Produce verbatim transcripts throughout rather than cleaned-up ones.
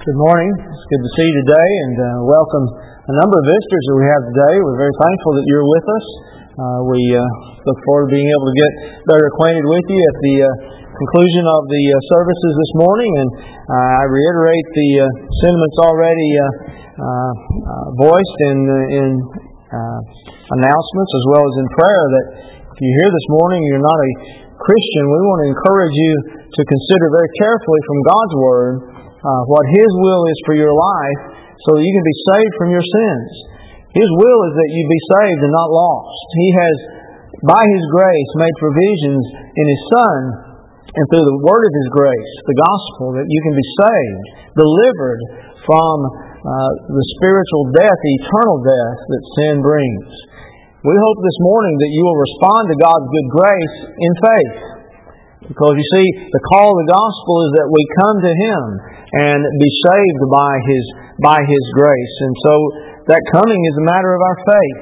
Good morning. It's good to see you today and uh, welcome a number of visitors that we have today. We're very thankful that you're with us. Uh, we uh, look forward to being able to get better acquainted with you at the uh, conclusion of the uh, services this morning. And uh, I reiterate the uh, sentiments already uh, uh, uh, voiced in, in uh, announcements as well as in prayer that if you're here this morning and you're not a Christian, we want to encourage you to consider very carefully from God's Word Uh, what His will is for your life so that you can be saved from your sins. His will is that you be saved and not lost. He has, by His grace, made provisions in His Son and through the word of His grace, the gospel, that you can be saved, delivered from uh, the spiritual death, the eternal death that sin brings. We hope this morning that you will respond to God's good grace in faith. Because you see, the call of the gospel is that we come to Him and be saved by His by His grace. And so that coming is a matter of our faith.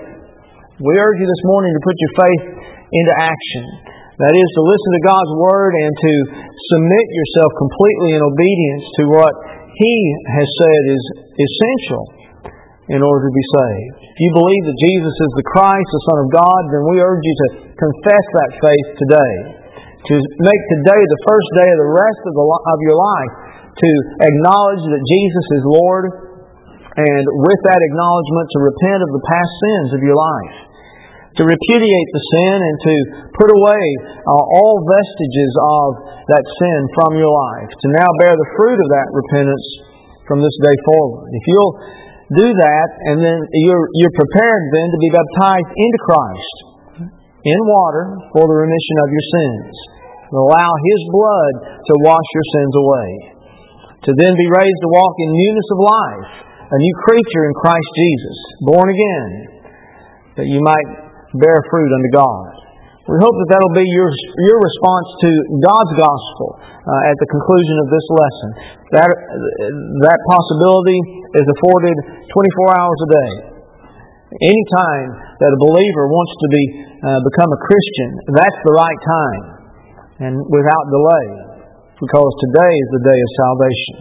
We urge you this morning to put your faith into action. That is, to listen to God's Word and to submit yourself completely in obedience to what He has said is essential in order to be saved. If you believe that Jesus is the Christ, the Son of God, then we urge you to confess that faith today. To make today the first day of the rest of, the, of your life, to acknowledge that Jesus is Lord, and with that acknowledgement to repent of the past sins of your life, to repudiate the sin and to put away uh, all vestiges of that sin from your life, to now bear the fruit of that repentance from this day forward. If you'll do that, and then you're, you're prepared then to be baptized into Christ in water for the remission of your sins. Allow His blood to wash your sins away. To then be raised to walk in newness of life, a new creature in Christ Jesus, born again, that you might bear fruit unto God. We hope that that will be your, your response to God's gospel uh, at the conclusion of this lesson. That, that possibility is afforded twenty-four hours a day. Any time that a believer wants to be uh, become a Christian, that's the right time, and without delay, because today is the day of salvation.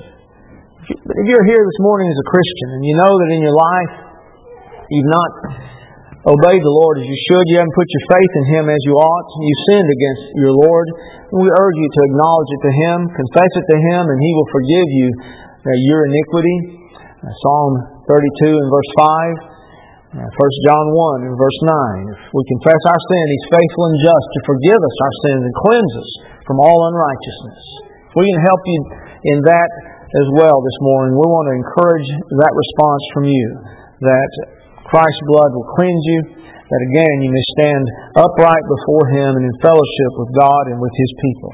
If you're here this morning as a Christian, and you know that in your life you've not obeyed the Lord as you should, you haven't put your faith in Him as you ought, you've sinned against your Lord, we urge you to acknowledge it to Him, confess it to Him, and He will forgive you uh, your iniquity. Uh, Psalm thirty-two and verse five. First John one and verse nine. If we confess our sin, He's faithful and just to forgive us our sins and cleanse us from all unrighteousness. If we can help you in that as well this morning, we want to encourage that response from you, that Christ's blood will cleanse you, that again you may stand upright before Him and in fellowship with God and with His people.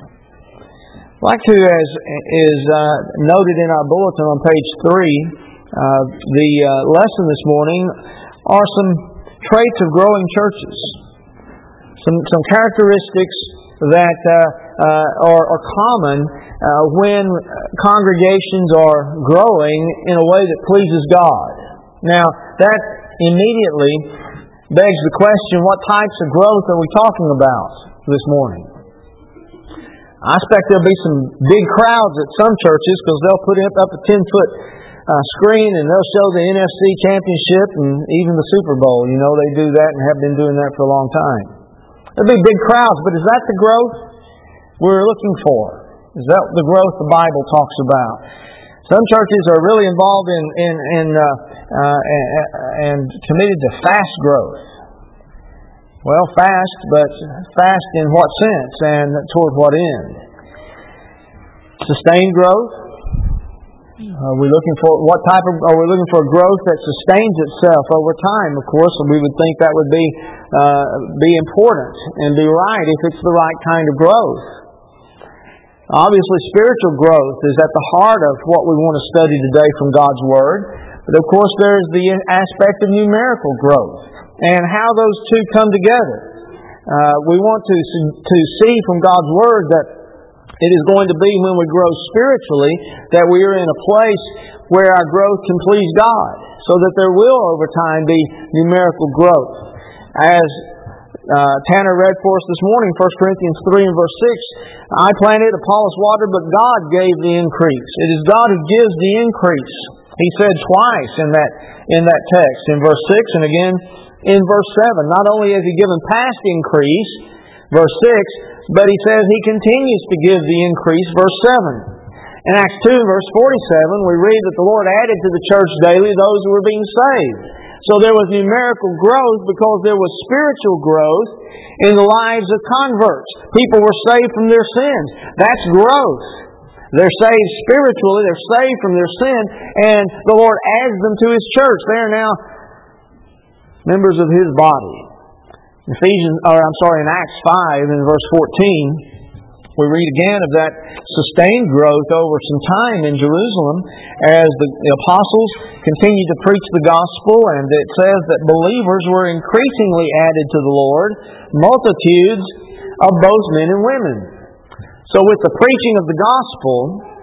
I'd like to, as is uh, noted in our bulletin on page three, uh, the uh, lesson this morning are some traits of growing churches. Some some characteristics that uh, uh, are, are common uh, when congregations are growing in a way that pleases God. Now, that immediately begs the question, what types of growth are we talking about this morning? I expect there'll be some big crowds at some churches because they'll put up a ten-foot Uh, screen and they'll show the N F C championship and even the Super Bowl. You know, they do that and have been doing that for a long time. There'll be big crowds, but is that the growth we're looking for? Is that the growth the Bible talks about? Some churches are really involved in, in, in uh, uh, and committed to fast growth. Well, fast, but fast in what sense and toward what end? Sustained growth. Are we looking for what type of? Are we looking for growth that sustains itself over time? Of course, we would think that would be uh, be important and be right if it's the right kind of growth. Obviously, spiritual growth is at the heart of what we want to study today from God's Word. But of course, there's the aspect of numerical growth and how those two come together. Uh, we want to to see from God's Word that it is going to be when we grow spiritually that we are in a place where our growth can please God, so that there will over time be numerical growth. As Uh, Tanner read for us this morning, First Corinthians three and verse six. I planted, Apollos watered, but God gave the increase. It is God who gives the increase. He said twice in that in that text, in verse six and again in verse seven. Not only has He given past increase, verse six, but He says He continues to give the increase, verse seven. In Acts two, verse forty-seven, we read that the Lord added to the church daily those who were being saved. So there was numerical growth because there was spiritual growth in the lives of converts. People were saved from their sins. That's growth. They're saved spiritually, they're saved from their sin, and the Lord adds them to His church. They are now members of His body. Ephesians, or I'm sorry, in Acts five, in verse fourteen, we read again of that sustained growth over some time in Jerusalem as the apostles continued to preach the gospel, and it says that believers were increasingly added to the Lord, multitudes of both men and women. So with the preaching of the gospel,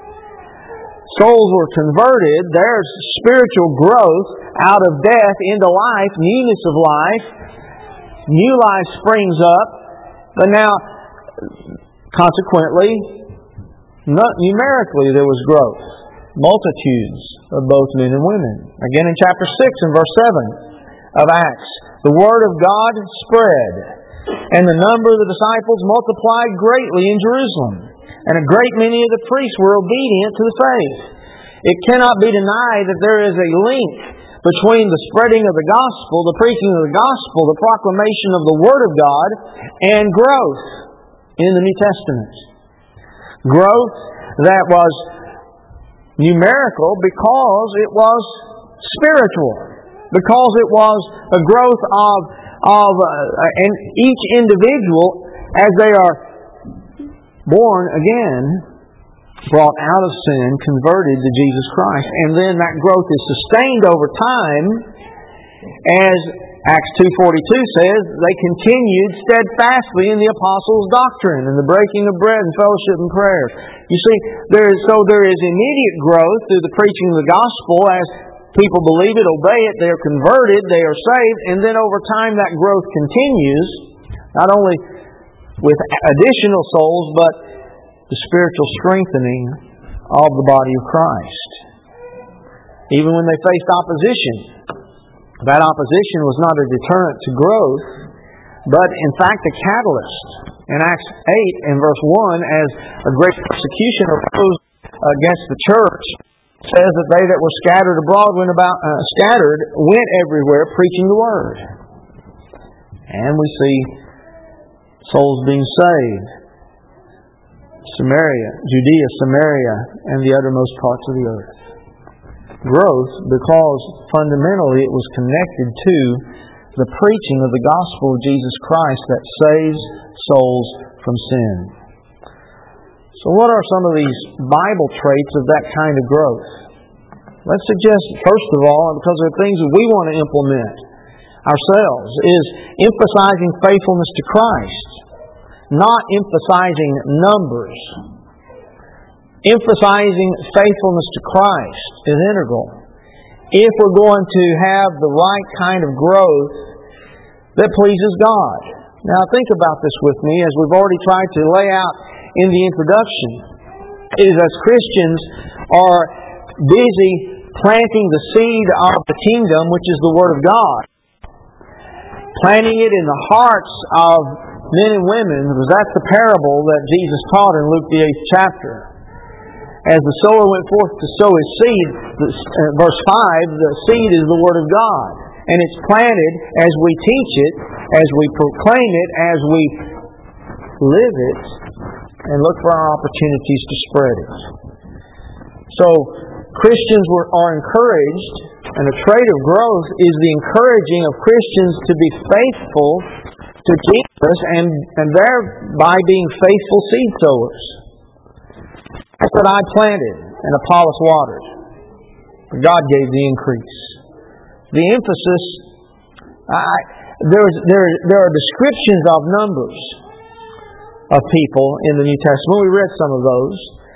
souls were converted, there's spiritual growth out of death into life, newness of life, new life springs up, but now consequently, not numerically there was growth. Multitudes of both men and women. Again in chapter six and verse seven of Acts. The Word of God spread, and the number of the disciples multiplied greatly in Jerusalem, and a great many of the priests were obedient to the faith. It cannot be denied that there is a link between the spreading of the gospel, the preaching of the gospel, the proclamation of the Word of God, and growth in the New Testament. Growth that was numerical because it was spiritual. Because it was a growth of, of uh, and each individual, as they are born again, brought out of sin, converted to Jesus Christ. And then that growth is sustained over time as Acts two forty-two says, they continued steadfastly in the apostles' doctrine and the breaking of bread and fellowship and prayer. You see, there is, so there is immediate growth through the preaching of the gospel as people believe it, obey it, they are converted, they are saved, and then over time that growth continues, not only with additional souls, but the spiritual strengthening of the body of Christ. Even when they faced opposition, that opposition was not a deterrent to growth, but in fact a catalyst. In Acts eight and verse one, as a great persecution arose against the church, it says that they that were scattered abroad went about uh, scattered went everywhere preaching the word. And we see souls being saved. Samaria, Judea, Samaria, and the uttermost parts of the earth. Growth because fundamentally it was connected to the preaching of the gospel of Jesus Christ that saves souls from sin. So what are some of these Bible traits of that kind of growth? Let's suggest, first of all, because there are things that we want to implement ourselves, is emphasizing faithfulness to Christ, not emphasizing numbers. Emphasizing faithfulness to Christ is integral. If we're going to have the right kind of growth that pleases God. Now think about this with me as we've already tried to lay out in the introduction. It is as Christians are busy planting the seed of the kingdom, which is the Word of God. Planting it in the hearts of men and women, because that's the parable that Jesus taught in Luke the eighth chapter. As the sower went forth to sow his seed, verse five, the seed is the Word of God. And it's planted as we teach it, as we proclaim it, as we live it, and look for our opportunities to spread it. So, Christians were, are encouraged, and a trait of growth is the encouraging of Christians to be faithful to Jesus and, and thereby being faithful seed sowers. That's what I planted and Apollos watered. But God gave the increase. The emphasis, I, there, is, there, there are descriptions of numbers of people in the New Testament. We read some of those.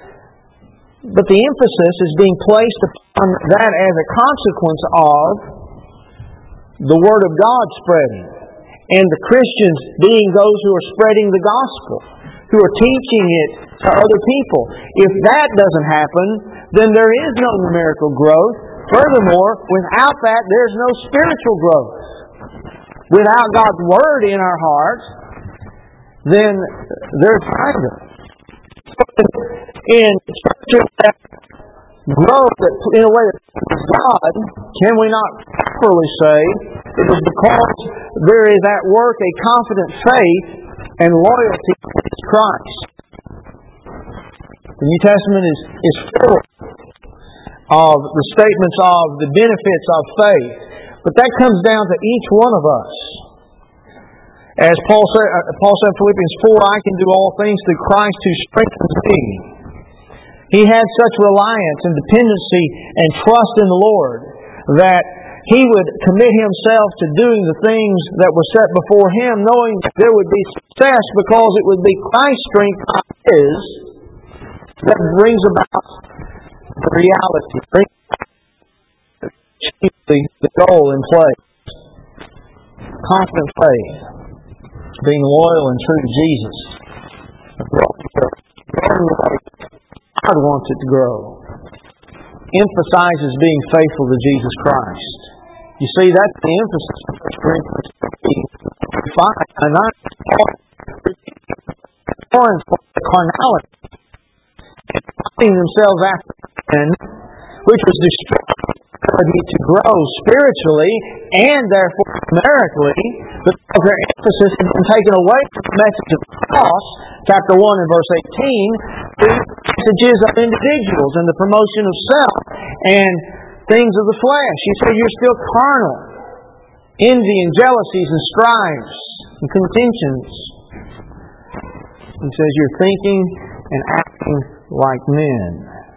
But the emphasis is being placed upon that as a consequence of the Word of God spreading. and the Christians being those who are spreading the gospel, who are teaching it to other people. If that doesn't happen, then there is no numerical growth. Furthermore, without that, there's no spiritual growth. Without God's Word in our hearts, then there's neither. In Scripture that growth in a way that pleases God, can we not properly say it is because there is at work a confident faith and loyalty to Christ. The New Testament is, is full of the statements of the benefits of faith, but that comes down to each one of us. As Paul said, Paul said in Philippians four, I can do all things through Christ who strengthens me. He had such reliance and dependency and trust in the Lord that he would commit himself to doing the things that were set before him, knowing that there would be success because it would be Christ's strength, not his, that brings about the reality, brings the goal in place. Confident faith, being loyal and true to Jesus, God wants it to grow. Emphasizes being faithful to Jesus Christ. You see, that's the emphasis of First Corinthians five and nine. Warns for the carnality, finding themselves after sin, which was destroyed to grow spiritually and therefore numerically, because their emphasis had been taken away from the message of the cross, chapter one and verse eighteen, to messages of individuals and the promotion of self and things of the flesh. He said you're still carnal. Envy and jealousies and strifes and contentions. He says you're thinking and acting like men,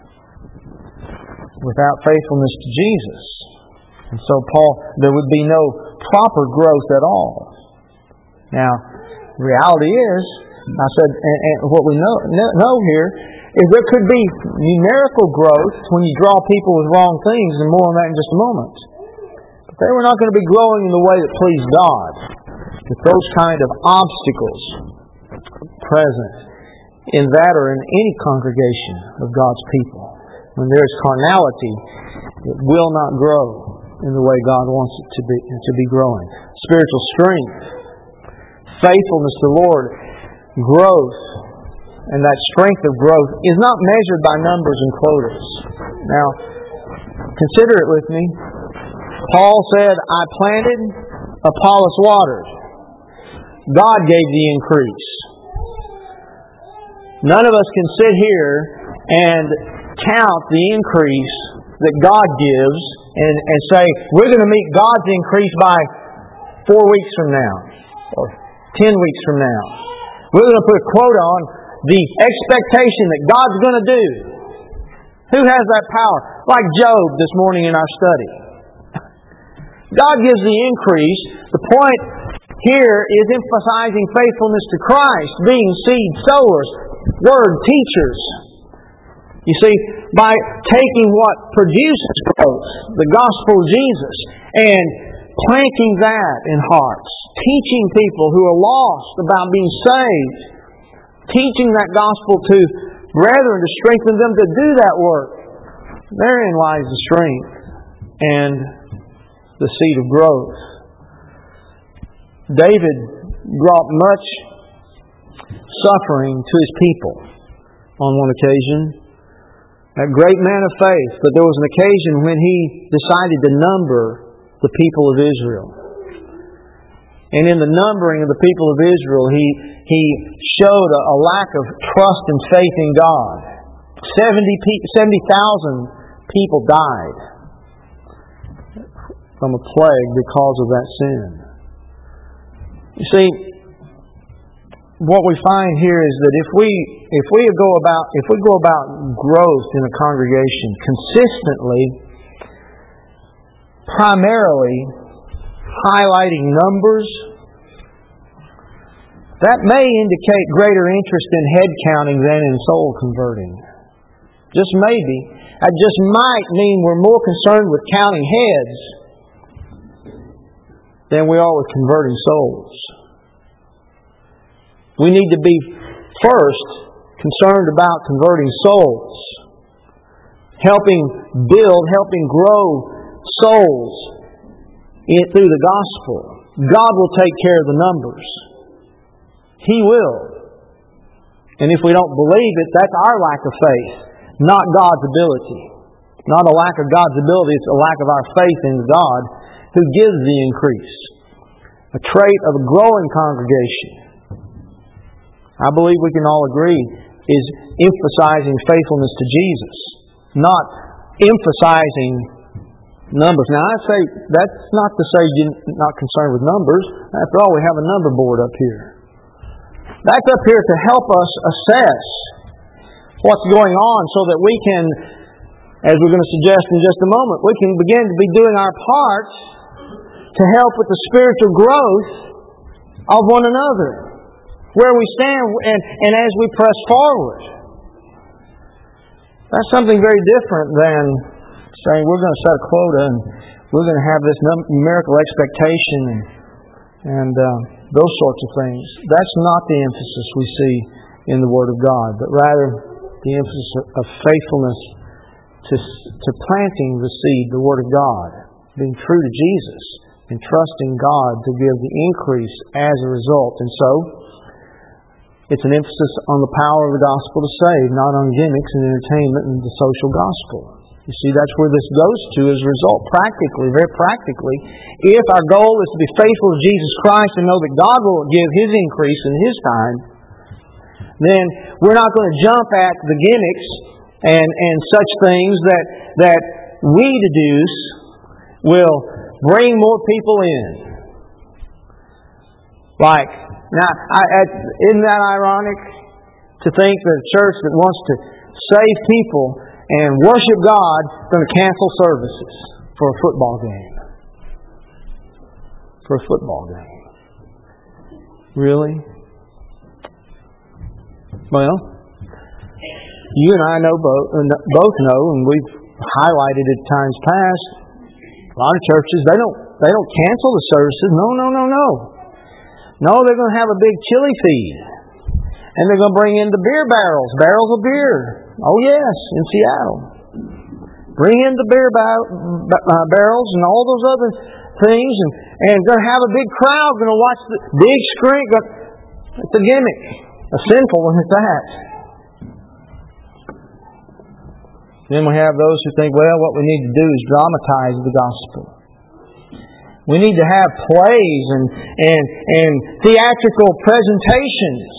without faithfulness to Jesus. And so Paul, there would be no proper growth at all. Now, the reality is, I said, and, and what we know, know here, is there could be numerical growth when you draw people with wrong things, and more on that in just a moment. But they were not going to be growing in the way that pleased God, with those kind of obstacles present in that or in any congregation of God's people. When there is carnality, it will not grow in the way God wants it to be, to be growing. Spiritual strength, faithfulness to the Lord, growth, and that strength of growth is not measured by numbers and quotas. Now, consider it with me. Paul said, I planted, Apollos watered. God gave the increase. None of us can sit here and count the increase that God gives and, and say, we're going to meet God's increase by four weeks from now or ten weeks from now. We're going to put a quote on the expectation that God's going to do. Who has that power? Like Job this morning in our study. God gives the increase. The point here is emphasizing faithfulness to Christ, being seed sowers, word teachers. You see, by taking what produces growth, the gospel of Jesus, and planting that in hearts, teaching people who are lost about being saved, teaching that gospel to brethren to strengthen them to do that work. Therein lies the strength and the seed of growth. David brought much suffering to his people on one occasion. A great man of faith, but there was an occasion when he decided to number the people of Israel. And in the numbering of the people of Israel, he he showed a, a lack of trust and faith in God. seventy thousand people died from a plague because of that sin. You see, what we find here is that if we if we go about if we go about growth in a congregation consistently, primarily highlighting numbers, that may indicate greater interest in head counting than in soul converting. Just maybe. That just might mean we're more concerned with counting heads than we are with converting souls. We need to be first concerned about converting souls, helping build, helping grow souls through the gospel. God will take care of the numbers. He will. And if we don't believe it, that's our lack of faith, not God's ability. Not a lack of God's ability, it's a lack of our faith in God who gives the increase. A trait of a growing congregation, I believe we can all agree, is emphasizing faithfulness to Jesus, not emphasizing numbers. Now, I say that's not to say you're not concerned with numbers. After all, we have a number board up here. That's up here to help us assess what's going on so that we can, as we're going to suggest in just a moment, we can begin to be doing our part to help with the spiritual growth of one another, where we stand and, and as we press forward. That's something very different than saying we're going to set a quota and we're going to have this numerical expectation and, and uh, those sorts of things. That's not the emphasis we see in the Word of God, but rather the emphasis of faithfulness to, to planting the seed, the Word of God, being true to Jesus and trusting God to give the increase as a result. And so, it's an emphasis on the power of the gospel to save, not on gimmicks and entertainment and the social gospel. You see, that's where this goes to as a result, practically, very practically. If our goal is to be faithful to Jesus Christ and know that God will give His increase in His time, then we're not going to jump at the gimmicks and, and such things that, that we deduce will bring more people in. Like, now, I, I, isn't that ironic to think that a church that wants to save people and worship God is going to cancel services for a football game? For a football game. Really? Well, you and I know both, both know, and we've highlighted at times past, a lot of churches, they don't, they don't cancel the services. No, no, no, no. No, they're going to have a big chili feed. And they're going to bring in the beer barrels, barrels of beer. Oh yes, in Seattle. Bring in the beer bar- uh, barrels and all those other things. And, and going to have a big crowd going to watch the big screen. It's a gimmick. A sinful one at that. Then we have those who think, well, what we need to do is dramatize the gospel. We need to have plays and, and, and theatrical presentations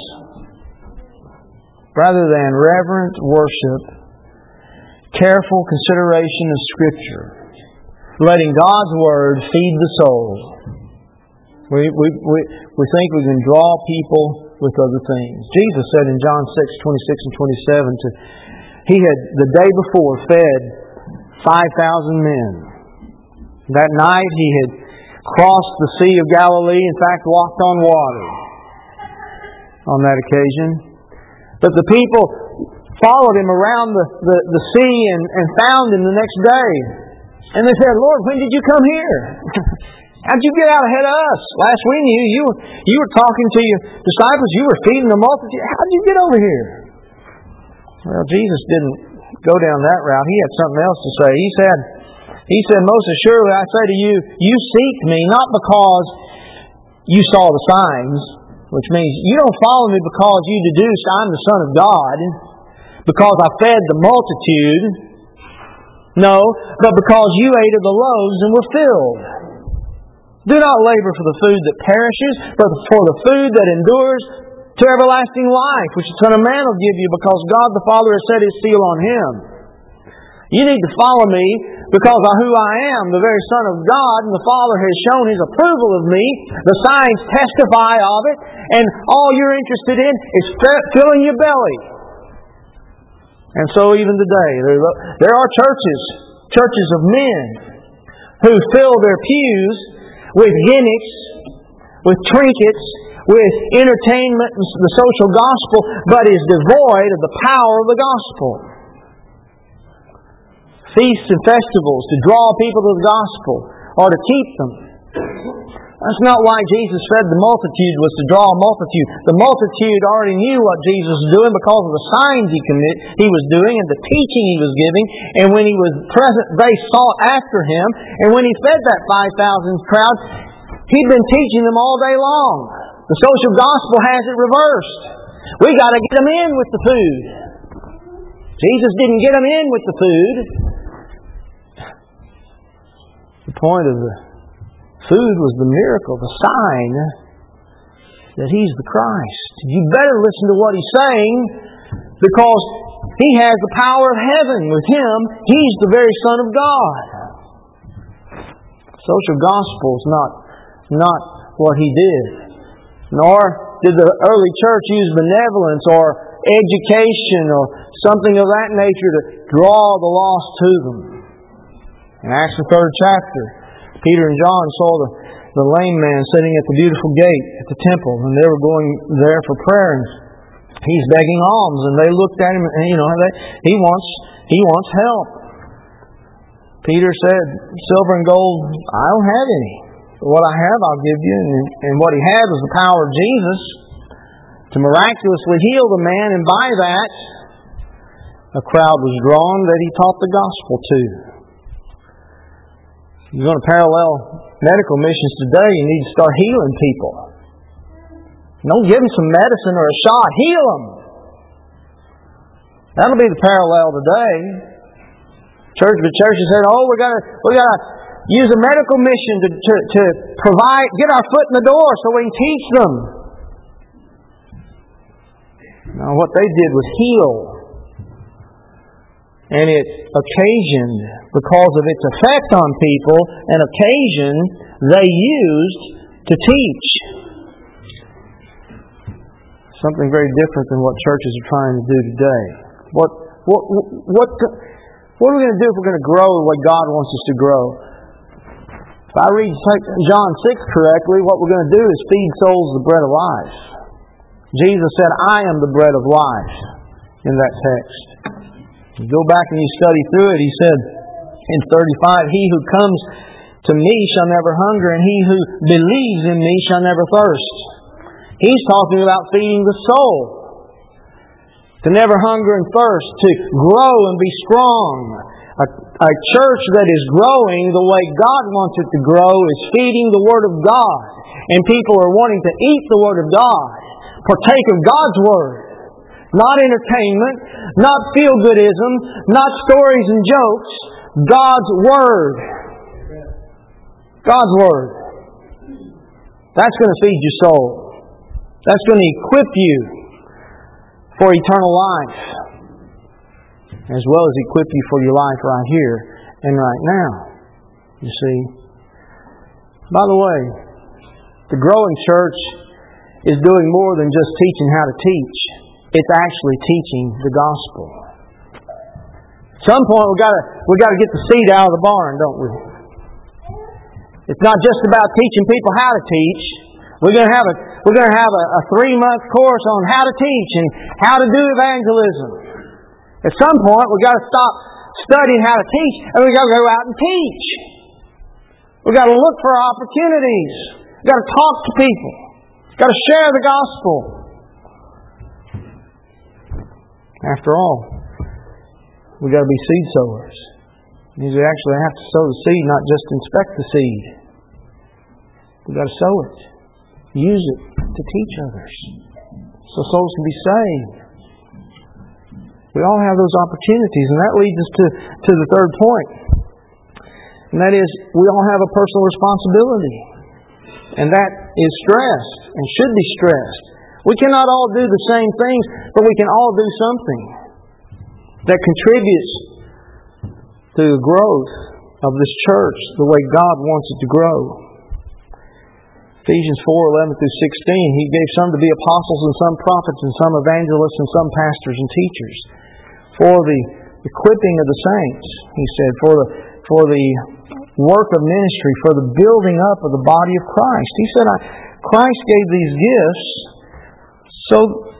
rather than reverent worship, careful consideration of Scripture, letting God's Word feed the soul. We, we, we, we think we can draw people with other things. Jesus said in John six, twenty-six and twenty-seven, to, He had the day before fed five thousand men. That night He had crossed the Sea of Galilee, in fact walked on water on that occasion. But the people followed Him around the, the, the sea and, and found Him the next day. And they said, Lord, when did you come here? How'd you get out ahead of us? Last we knew, you were, you were talking to your disciples, you were feeding the multitude. How'd you get over here? Well, Jesus didn't go down that route. He had something else to say. He said, He said, most assuredly I say to you, you seek Me not because you saw the signs, which means you don't follow Me because you deduce I'm the Son of God, because I fed the multitude. No, but because you ate of the loaves and were filled. Do not labor for the food that perishes, but for the food that endures to everlasting life, which the Son of Man will give you, because God the Father has set His seal on Him. You need to follow Me because of who I am, the very Son of God, and the Father has shown His approval of Me. The signs testify of it, and all you're interested in is filling your belly. And so even today, there are churches, churches of men, who fill their pews with gimmicks, with trinkets, with entertainment and the social gospel, but is devoid of the power of the gospel. Feasts and festivals to draw people to the gospel or to keep them. That's not why Jesus fed the multitude, was to draw a multitude. The multitude already knew what Jesus was doing because of the signs he commit, he was doing and the teaching he was giving. And when he was present, they sought after him. And when he fed that five thousand crowd, he'd been teaching them all day long. The social gospel has it reversed. We got to get them in with the food. Jesus didn't get them in with the food. The point of the food was the miracle, the sign that He's the Christ. You better listen to what He's saying, because He has the power of heaven with Him. He's the very Son of God. Social gospel is not, not what He did. Nor did the early church use benevolence or education or something of that nature to draw the lost to them. In Acts the third chapter, Peter and John saw the, the lame man sitting at the beautiful gate at the temple, and they were going there for prayer, and he's begging alms, and they looked at him, and you know, they, he wants he wants help. Peter said, "Silver and gold, I don't have any. But what I have, I'll give you." And, and what he had was the power of Jesus to miraculously heal the man, and by that, a crowd was drawn that he taught the gospel to. You're going to parallel medical missions today, you need to start healing people. Don't give them some medicine or a shot. Heal them. That'll be the parallel today. Church, the church has said, "Oh, we got to, we got to use a medical mission to, to to provide, get our foot in the door so we can teach them." Now, what they did was heal. And it occasioned, because of its effect on people, an occasion they used to teach. Something very different than what churches are trying to do today. What what what what are we going to do if we're going to grow the way God wants us to grow? If I read John six correctly, what we're going to do is feed souls the bread of life. Jesus said, "I am the bread of life," in that text. You go back and you study through it, He said in thirty-five, "He who comes to me shall never hunger, and he who believes in me shall never thirst." He's talking about feeding the soul. To never hunger and thirst, to grow and be strong. A, a church that is growing the way God wants it to grow is feeding the Word of God. And people are wanting to eat the Word of God, partake of God's Word. Not entertainment, not feel-goodism, not stories and jokes. God's Word. God's Word. That's going to feed your soul. That's going to equip you for eternal life, as well as equip you for your life right here and right now. You see. By the way, the growing church is doing more than just teaching how to teach. It's actually teaching the gospel. At some point, we got to we got to get the seed out of the barn, don't we? It's not just about teaching people how to teach. We're going to have a we're going to have a, a three month course on how to teach and how to do evangelism. At some point, we got to stop studying how to teach, and we got to go out and teach. We got to look for opportunities. We got to talk to people. We got to share the gospel. After all, we got to be seed sowers. It means we actually have to sow the seed, not just inspect the seed. We got to sow it, use it to teach others, so souls can be saved. We all have those opportunities, and that leads us to, to the third point. And that is, we all have a personal responsibility. And that is stressed, and should be stressed. We cannot all do the same things, but we can all do something that contributes to the growth of this church the way God wants it to grow. Ephesians four eleven through sixteen, He gave some to be apostles, and some prophets, and some evangelists, and some pastors and teachers, for the equipping of the saints, He said, for the for the work of ministry, for the building up of the body of Christ. He said, I, Christ gave these gifts so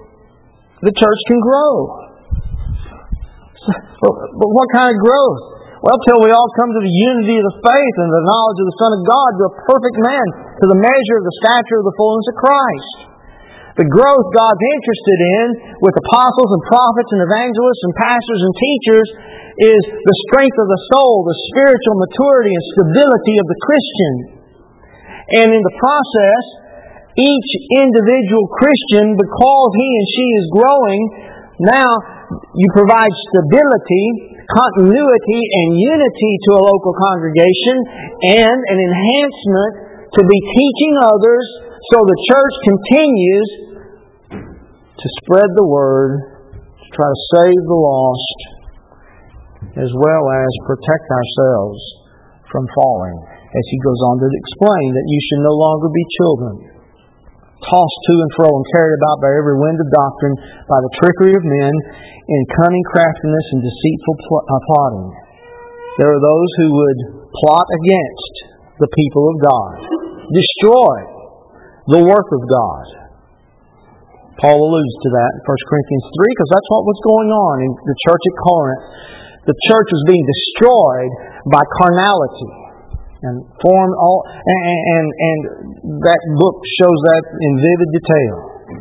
the church can grow. So, but, but what kind of growth? Well, till we all come to the unity of the faith and the knowledge of the Son of God, to a perfect man, to the measure of the stature of the fullness of Christ. The growth God's interested in with apostles and prophets and evangelists and pastors and teachers is the strength of the soul, the spiritual maturity and stability of the Christian. And in the process, each individual Christian, because he and she is growing, now you provide stability, continuity, and unity to a local congregation, and an enhancement to be teaching others so the church continues to spread the word, to try to save the lost, as well as protect ourselves from falling. As he goes on to explain that you should no longer be children, tossed to and fro and carried about by every wind of doctrine, by the trickery of men, in cunning craftiness and deceitful pl- uh, plotting. There are those who would plot against the people of God, destroy the work of God. Paul alludes to that in First Corinthians three, because that's what was going on in the church at Corinth. The church was being destroyed by carnality. And form all, and, and, and that book shows that in vivid detail.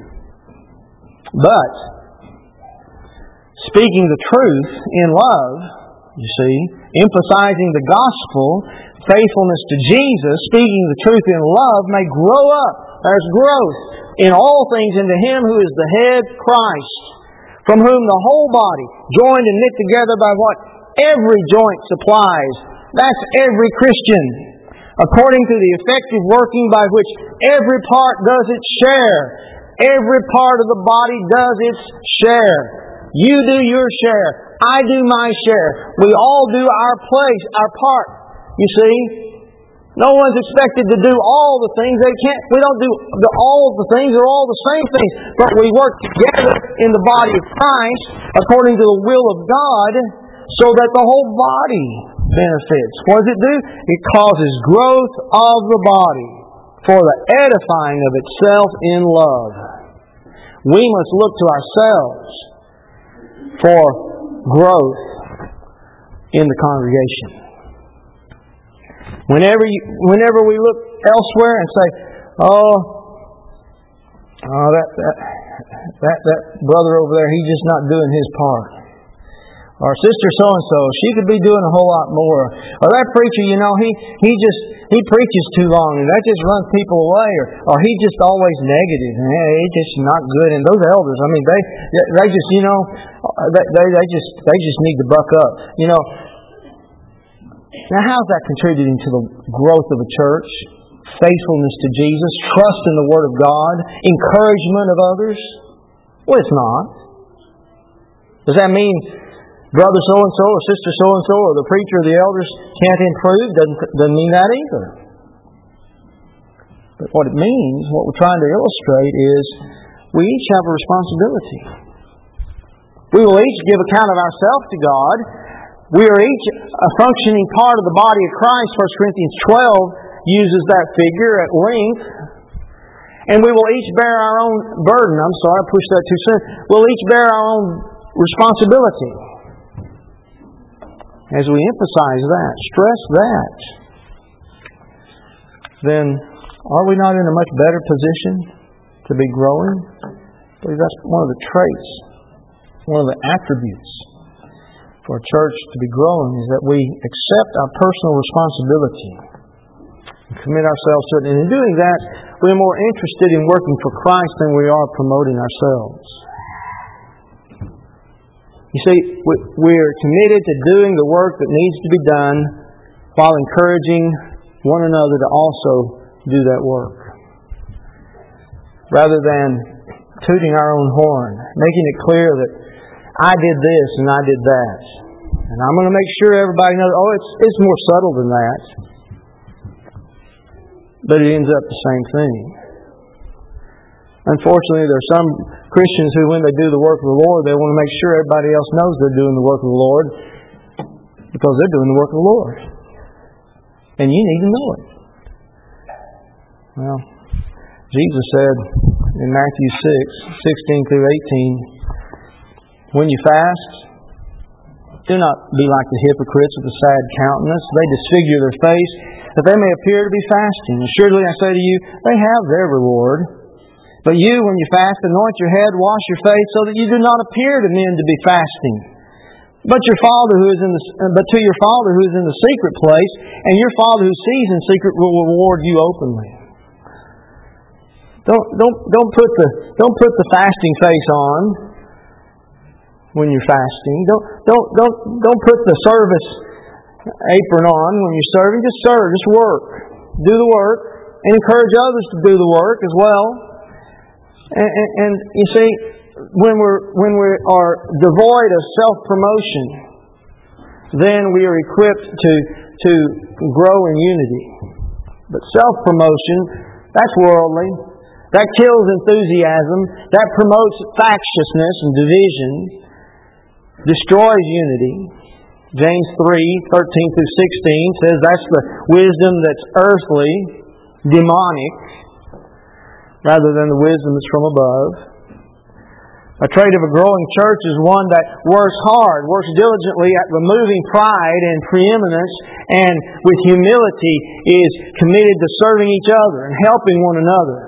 But speaking the truth in love, you see, emphasizing the gospel, faithfulness to Jesus, speaking the truth in love may grow up. There's growth in all things into Him who is the head, Christ, from whom the whole body, joined and knit together by what every joint supplies, that's every Christian, according to the effective working by which every part does its share. Every part of the body does its share. You do your share. I do my share. We all do our place, our part. You see? No one's expected to do all the things. They can't. We don't do the, all of the things or all the same things. But we work together in the body of Christ according to the will of God so that the whole body benefits. What does it do? It causes growth of the body for the edifying of itself in love. We must look to ourselves for growth in the congregation. Whenever you, whenever we look elsewhere and say, "Oh, oh that that that that brother over there, he's just not doing his part." Or sister so-and-so, she could be doing a whole lot more. Or that preacher, you know, he he just, he preaches too long and that just runs people away. Or or he's just always negative and hey, he's just not good. And those elders, I mean, they they just, you know, they they, they just they just need to buck up. You know, now how's that contributing to the growth of a church? Faithfulness to Jesus, trust in the Word of God, encouragement of others? Well, it's not. Does that mean brother so-and-so or sister so-and-so or the preacher or the elders can't improve? Doesn't, doesn't mean that either. But what it means, what we're trying to illustrate is we each have a responsibility. We will each give account of ourselves to God. We are each a functioning part of the body of Christ. First Corinthians twelve uses that figure at length. And we will each bear our own burden. I'm sorry, I pushed that too soon. We'll each bear our own responsibility. As we emphasize that, stress that, then are we not in a much better position to be growing? I believe that's one of the traits, one of the attributes for a church to be growing is that we accept our personal responsibility and commit ourselves to it. And in doing that, we're more interested in working for Christ than we are promoting ourselves. You see, we're committed to doing the work that needs to be done while encouraging one another to also do that work. Rather than tooting our own horn, making it clear that I did this and I did that. And I'm going to make sure everybody knows, oh, it's, it's more subtle than that. But it ends up the same thing. Unfortunately, there are some Christians who, when they do the work of the Lord, they want to make sure everybody else knows they're doing the work of the Lord because they're doing the work of the Lord. And you need to know it. Well, Jesus said in Matthew six, sixteen through eighteen, when you fast, Do not be like the hypocrites with a sad countenance. They disfigure their face, that they may appear to be fasting. Assuredly, I say to you, they have their reward. But you, when you fast, anoint your head, wash your face, so that you do not appear to men to be fasting. But your Father who is in the but to your Father who is in the secret place, and your Father who sees in secret will reward you openly. Don't don't don't put the don't put the fasting face on when you're fasting. Don't don't don't don't put the service apron on when you're serving. Just serve, just work. Do the work and encourage others to do the work as well. And, and, and you see, when we're when we are devoid of self-promotion, then we are equipped to to grow in unity. But self-promotion, that's worldly. That kills enthusiasm. That promotes factiousness and division. Destroys unity. James three, thirteen through sixteen says that's the wisdom that's earthly, demonic, rather than the wisdom that's from above. A trait of a growing church is one that works hard, works diligently at removing pride and preeminence, and with humility is committed to serving each other and helping one another.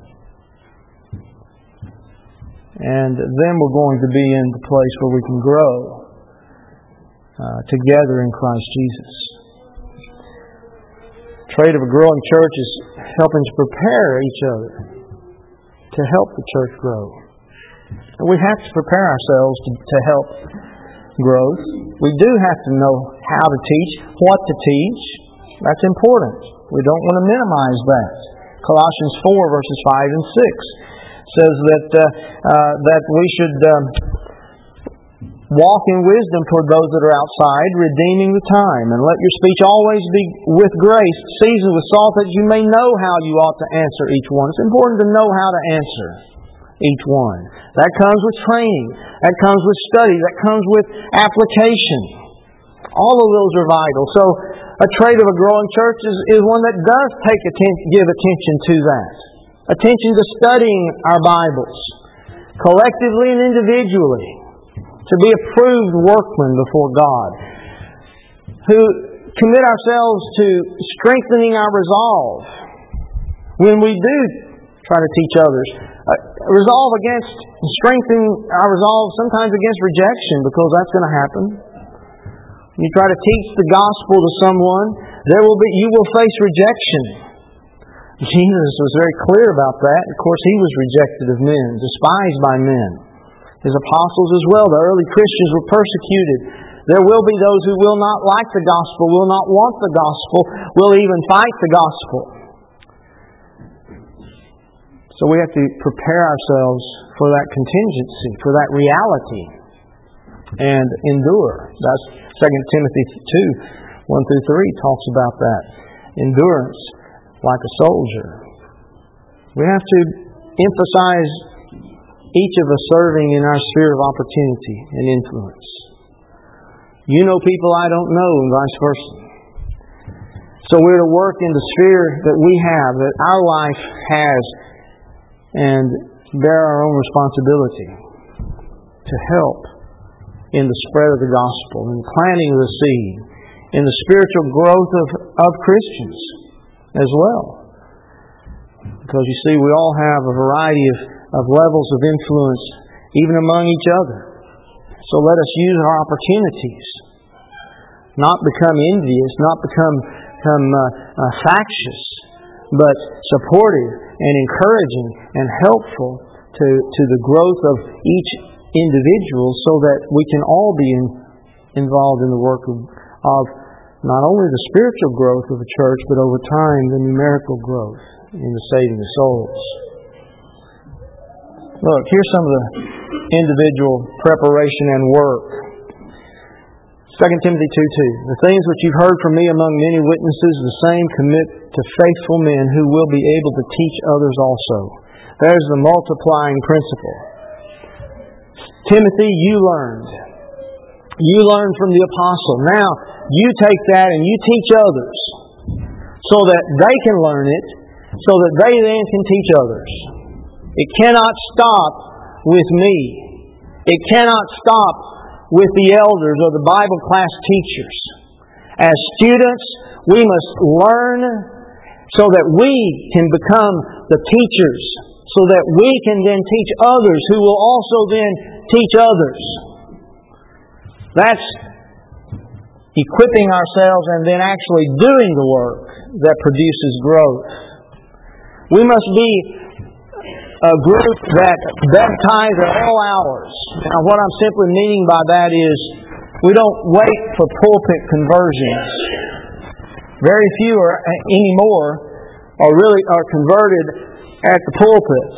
And then we're going to be in the place where we can grow uh, together in Christ Jesus. The trait of a growing church is helping to prepare each other to help the church grow. And we have to prepare ourselves to, to help growth. We do have to know how to teach, what to teach. That's important. We don't want to minimize that. Colossians four, verses five and six says that uh, uh, that we should um, walk in wisdom toward those that are outside, redeeming the time. And let your speech always be with grace, seasoned with salt, that you may know how you ought to answer each one. It's important to know how to answer each one. That comes with training. That comes with study. That comes with application. All of those are vital. So a trait of a growing church is, is one that does take atten- give attention to that. Attention to studying our Bibles, collectively and individually, to be approved workmen before God, who commit ourselves to strengthening our resolve when we do try to teach others. Uh, resolve against, strengthening our resolve sometimes against rejection, because that's going to happen. When you try to teach the gospel to someone, there will be you will face rejection. Jesus was very clear about that. Of course, He was rejected of men, despised by men. His apostles as well, the early Christians, were persecuted. There will be those who will not like the gospel, will not want the gospel, will even fight the gospel. So we have to prepare ourselves for that contingency, for that reality, and endure. That's Second Timothy two, one through three talks about that. Endurance, like a soldier. We have to emphasize each of us serving in our sphere of opportunity and influence. You know people I don't know, and vice versa. So we're to work in the sphere that we have, that our life has, and bear our own responsibility to help in the spread of the gospel, in the planting of the seed, in the spiritual growth of, of Christians as well. Because you see, we all have a variety of, of levels of influence, even among each other. So let us use our opportunities. Not become envious, not become, become uh, uh, factious, but supportive and encouraging and helpful to, to the growth of each individual, so that we can all be in, involved in the work of, of not only the spiritual growth of the church, but over time the numerical growth in the saving of souls. Look, here's some of the individual preparation and work. Second Timothy two two. The things which you've heard from me among many witnesses, the same commit to faithful men who will be able to teach others also. There's the multiplying principle. Timothy, you learned. You learned from the apostle. Now, you take that and you teach others, so that they can learn it, so that they then can teach others. It cannot stop with me. It cannot stop with the elders or the Bible class teachers. As students, we must learn so that we can become the teachers, so that we can then teach others who will also then teach others. That's equipping ourselves and then actually doing the work that produces growth. We must be a group that baptize at all hours. Now, what I'm simply meaning by that is we don't wait for pulpit conversions. Very few are, anymore are really are converted at the pulpit.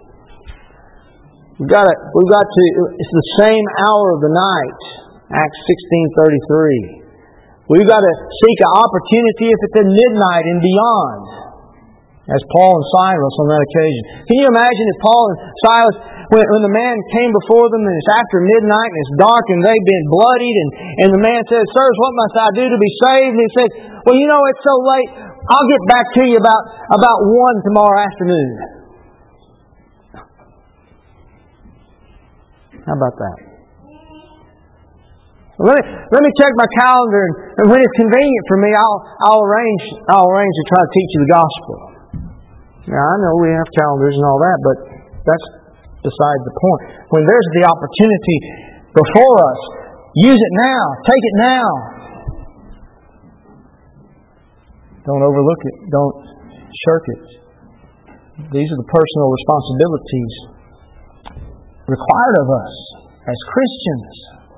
We've got to, we've got to. It's the same hour of the night. Acts sixteen thirty-three. We've got to seek an opportunity if it's at midnight and beyond, as Paul and Silas on that occasion. Can you imagine if Paul and Silas, when, when the man came before them and it's after midnight and it's dark and they've been bloodied, and, and the man said, "Sirs, what must I do to be saved?" And he said, "Well, you know, it's so late. I'll get back to you about, about one tomorrow afternoon." How about that? Let me, let me check my calendar, and, and when it's convenient for me, I'll, I'll arrange, I'll arrange to try to teach you the gospel. Now, I know we have calendars and all that, but that's beside the point. When there's the opportunity before us, use it now. Take it now. Don't overlook it. Don't shirk it. These are the personal responsibilities required of us as Christians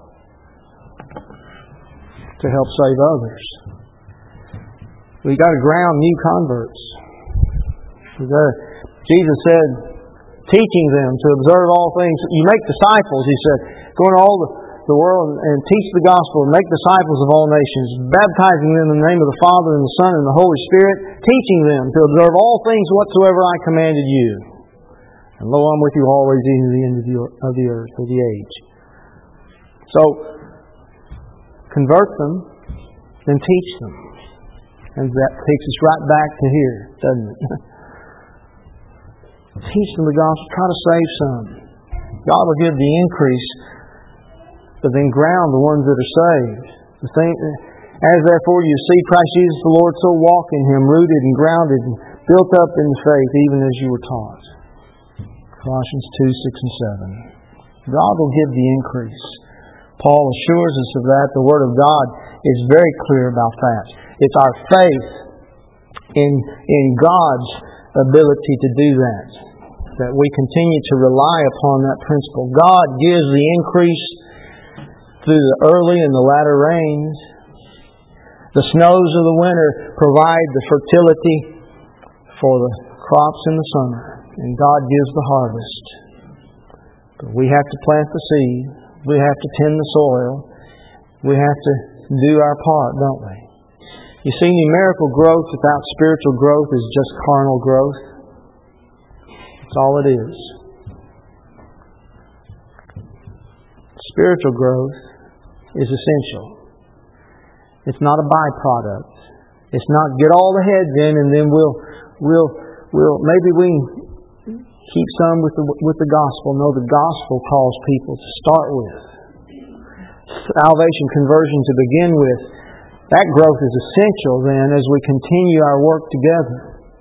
to help save others. We've got to ground new converts. We've got to, Jesus said, teaching them to observe all things. You make disciples, He said, go into all the, the world and teach the gospel and make disciples of all nations, baptizing them in the name of the Father and the Son and the Holy Spirit, teaching them to observe all things whatsoever I commanded you. And lo, I'm with you always even to the end of the, of the earth, or the age. So, convert them, then teach them. And that takes us right back to here, doesn't it? Teach them the gospel. Try to save some. God will give the increase, but then ground the ones that are saved. The thing, as therefore you see Christ Jesus the Lord, so walk in Him, rooted and grounded and built up in the faith, even as you were taught. Colossians two, six and seven. God will give the increase. Paul assures us of that. The Word of God is very clear about that. It's our faith in, in God's ability to do that, that we continue to rely upon that principle. God gives the increase through the early and the latter rains. The snows of the winter provide the fertility for the crops in the summer, and God gives the harvest. But we have to plant the seed. We have to tend the soil. We have to do our part, don't we? You see, numerical growth without spiritual growth is just carnal growth. That's all it is. Spiritual growth is essential. It's not a byproduct. It's not get all the heads in and then we'll we'll we'll maybe we can keep some with the with the gospel. No, the gospel calls people to start with. Salvation, conversion to begin with. That growth is essential then as we continue our work together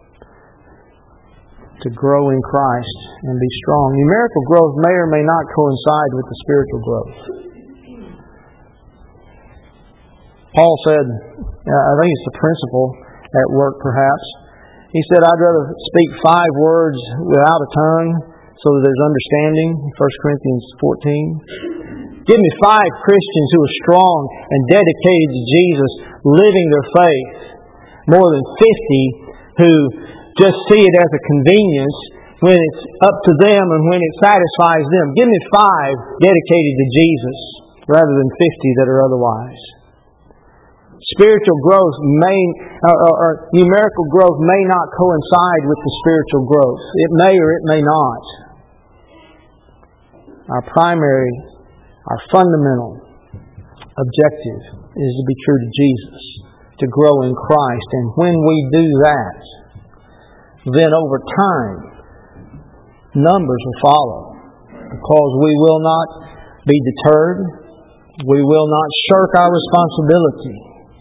to grow in Christ and be strong. Numerical growth may or may not coincide with the spiritual growth. Paul said, I think it's the principle at work perhaps, he said, I'd rather speak five words without a tongue so that there's understanding. First Corinthians fourteen. Give me five Christians who are strong and dedicated to Jesus, living their faith, more than fifty who just see it as a convenience when it's up to them and when it satisfies them. Give me five dedicated to Jesus rather than fifty that are otherwise. Spiritual growth may, or, or, or numerical growth may not coincide with the spiritual growth. It may or it may not. Our primary, our fundamental objective is to be true to Jesus, to grow in Christ. And when we do that, then over time, numbers will follow, because we will not be deterred. We will not shirk our responsibility.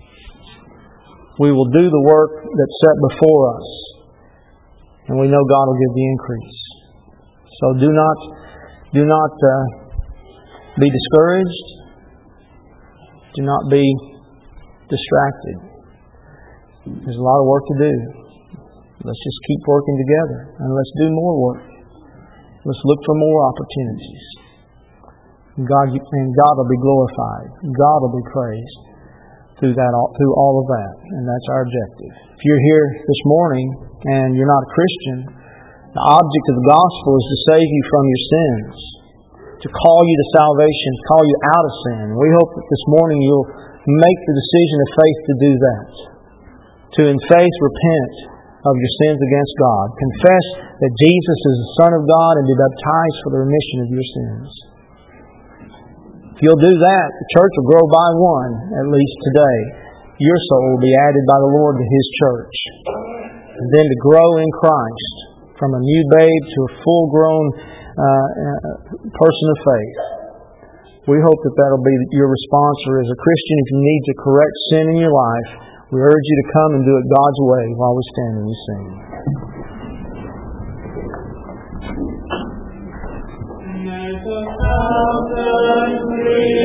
We will do the work that's set before us. And we know God will give the increase. So do not, do not uh, be discouraged. Do not be distracted. There's a lot of work to do. Let's just keep working together and let's do more work. Let's look for more opportunities. God and God will be glorified. God will be praised through that, through all of that, and that's our objective. If you're here this morning and you're not a Christian, the object of the gospel is to save you from your sins, to call you to salvation, to call you out of sin. We hope that this morning you'll make the decision of faith to do that, to in faith repent of your sins against God, confess that Jesus is the Son of God, and be baptized for the remission of your sins. If you'll do that, the church will grow by one, at least today. Your soul will be added by the Lord to His church. And then to grow in Christ from a new babe to a full-grown uh, person of faith. We hope that that'll be your response. Or as a Christian, if you need to correct sin in your life, we urge you to come and do it God's way while we stand and we sing.